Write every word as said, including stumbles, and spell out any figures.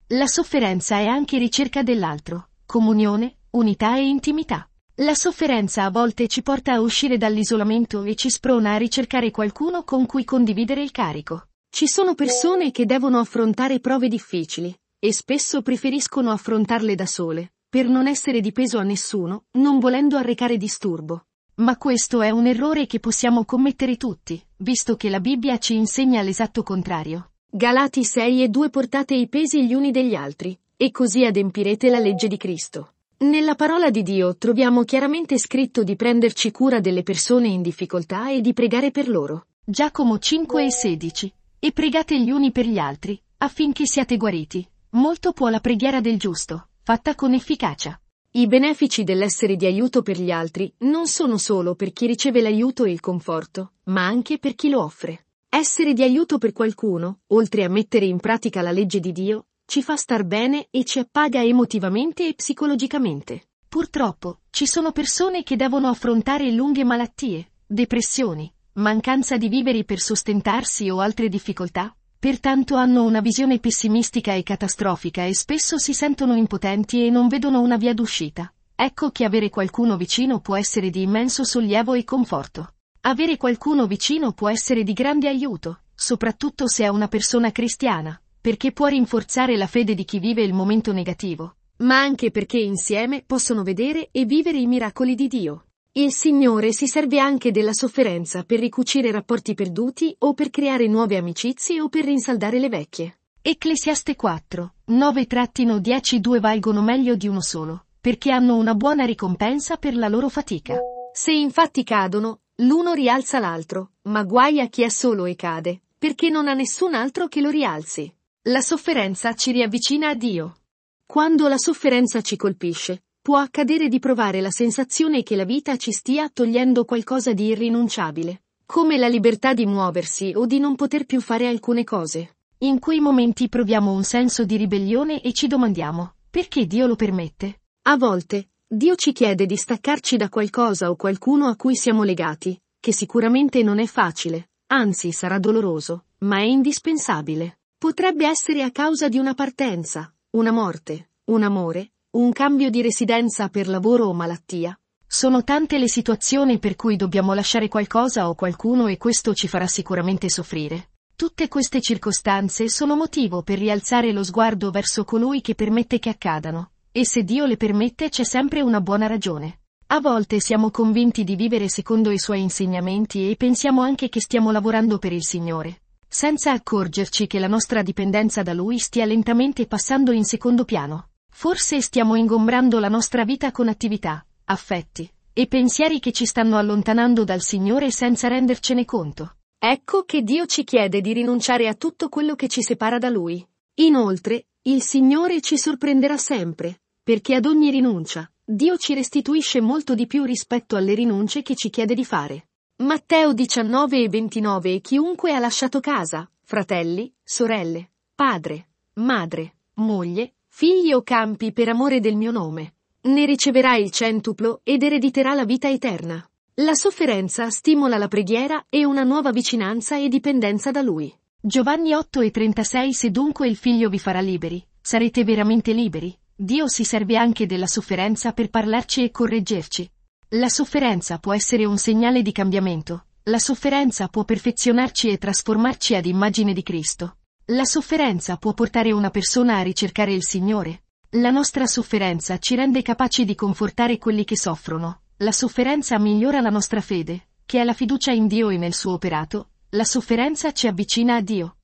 La sofferenza è anche ricerca dell'altro, comunione, unità e intimità. La sofferenza a volte ci porta a uscire dall'isolamento e ci sprona a ricercare qualcuno con cui condividere il carico. Ci sono persone che devono affrontare prove difficili, e spesso preferiscono affrontarle da sole, per non essere di peso a nessuno, non volendo arrecare disturbo. Ma questo è un errore che possiamo commettere tutti, visto che la Bibbia ci insegna l'esatto contrario. Galati sei e due Portate i pesi gli uni degli altri, e così adempirete la legge di Cristo. Nella parola di Dio troviamo chiaramente scritto di prenderci cura delle persone in difficoltà e di pregare per loro. Giacomo cinque e sedici. E pregate gli uni per gli altri, affinché siate guariti. Molto può la preghiera del giusto, fatta con efficacia. I benefici dell'essere di aiuto per gli altri non sono solo per chi riceve l'aiuto e il conforto, ma anche per chi lo offre. Essere di aiuto per qualcuno, oltre a mettere in pratica la legge di Dio, ci fa star bene e ci appaga emotivamente e psicologicamente. Purtroppo, ci sono persone che devono affrontare lunghe malattie, depressioni, mancanza di viveri per sostentarsi o altre difficoltà, pertanto hanno una visione pessimistica e catastrofica e spesso si sentono impotenti e non vedono una via d'uscita. Ecco che avere qualcuno vicino può essere di immenso sollievo e conforto. Avere qualcuno vicino può essere di grande aiuto, soprattutto se è una persona cristiana, perché può rinforzare la fede di chi vive il momento negativo, ma anche perché insieme possono vedere e vivere i miracoli di Dio. Il Signore si serve anche della sofferenza per ricucire rapporti perduti o per creare nuove amicizie o per rinsaldare le vecchie. Ecclesiaste quattro, nove dieci due valgono meglio di uno solo, perché hanno una buona ricompensa per la loro fatica. Se infatti cadono, l'uno rialza l'altro, ma guai a chi è solo e cade, perché non ha nessun altro che lo rialzi. La sofferenza ci riavvicina a Dio. Quando la sofferenza ci colpisce, può accadere di provare la sensazione che la vita ci stia togliendo qualcosa di irrinunciabile, come la libertà di muoversi o di non poter più fare alcune cose. In quei momenti proviamo un senso di ribellione e ci domandiamo, perché Dio lo permette? A volte, Dio ci chiede di staccarci da qualcosa o qualcuno a cui siamo legati, che sicuramente non è facile, anzi sarà doloroso, ma è indispensabile. Potrebbe essere a causa di una partenza, una morte, un amore, un cambio di residenza per lavoro o malattia. Sono tante le situazioni per cui dobbiamo lasciare qualcosa o qualcuno e questo ci farà sicuramente soffrire. Tutte queste circostanze sono motivo per rialzare lo sguardo verso colui che permette che accadano, e se Dio le permette c'è sempre una buona ragione. A volte siamo convinti di vivere secondo i suoi insegnamenti e pensiamo anche che stiamo lavorando per il Signore, senza accorgerci che la nostra dipendenza da Lui stia lentamente passando in secondo piano. Forse stiamo ingombrando la nostra vita con attività, affetti e pensieri che ci stanno allontanando dal Signore senza rendercene conto. Ecco che Dio ci chiede di rinunciare a tutto quello che ci separa da Lui. Inoltre, il Signore ci sorprenderà sempre, perché ad ogni rinuncia, Dio ci restituisce molto di più rispetto alle rinunce che ci chiede di fare. Matteo diciannove e ventinove E chiunque ha lasciato casa, fratelli, sorelle, padre, madre, moglie, figli o campi per amore del mio nome, ne riceverà il centuplo ed erediterà la vita eterna. La sofferenza stimola la preghiera e una nuova vicinanza e dipendenza da Lui. Giovanni otto e trentasei Se dunque il Figlio vi farà liberi, sarete veramente liberi. Dio si serve anche della sofferenza per parlarci e correggerci. La sofferenza può essere un segnale di cambiamento. La sofferenza può perfezionarci e trasformarci ad immagine di Cristo. La sofferenza può portare una persona a ricercare il Signore. La nostra sofferenza ci rende capaci di confortare quelli che soffrono. La sofferenza migliora la nostra fede, che è la fiducia in Dio e nel suo operato. La sofferenza ci avvicina a Dio.